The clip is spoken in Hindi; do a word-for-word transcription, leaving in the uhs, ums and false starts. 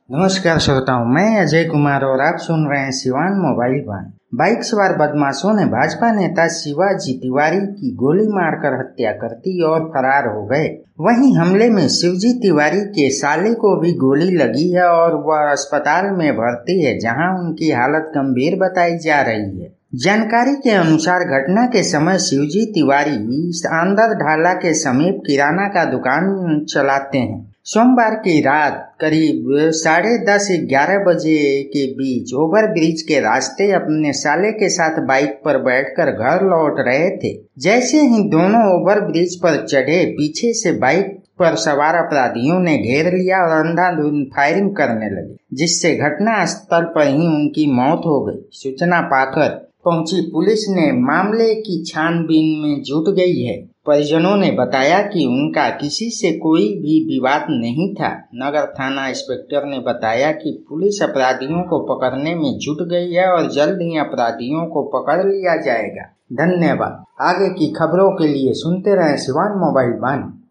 नमस्कार श्रोताओं, मैं अजय कुमार और आप सुन रहे हैं सिवान मोबाइल वन। बाइक सवार बदमाशों ने भाजपा नेता शिवाजी तिवारी की गोली मारकर हत्या कर दी और फरार हो गए। वहीं हमले में शिवजी तिवारी के साले को भी गोली लगी है और वह अस्पताल में भर्ती है, जहां उनकी हालत गंभीर बताई जा रही है। जानकारी के अनुसार घटना के समय शिवजी तिवारी आंदर ढाला के समीप किराना का दुकान चलाते हैं। सोमवार की रात करीब साढ़े दस ग्यारह बजे के बीच ओवर ब्रिज के रास्ते अपने साले के साथ बाइक पर बैठकर घर लौट रहे थे। जैसे ही दोनों ओवर ब्रिज पर चढ़े, पीछे से बाइक पर सवार अपराधियों ने घेर लिया और अंधाधुंध फायरिंग करने लगे, जिससे घटना स्थल पर ही उनकी मौत हो गई। सूचना पाकर पहुंची पुलिस ने मामले की छानबीन में जुट गई है। परिजनों ने बताया कि उनका किसी से कोई भी विवाद नहीं था। नगर थाना इंस्पेक्टर ने बताया कि पुलिस अपराधियों को पकड़ने में जुट गई है और जल्द ही अपराधियों को पकड़ लिया जाएगा। धन्यवाद। आगे की खबरों के लिए सुनते रहें सिवान मोबाइल वन।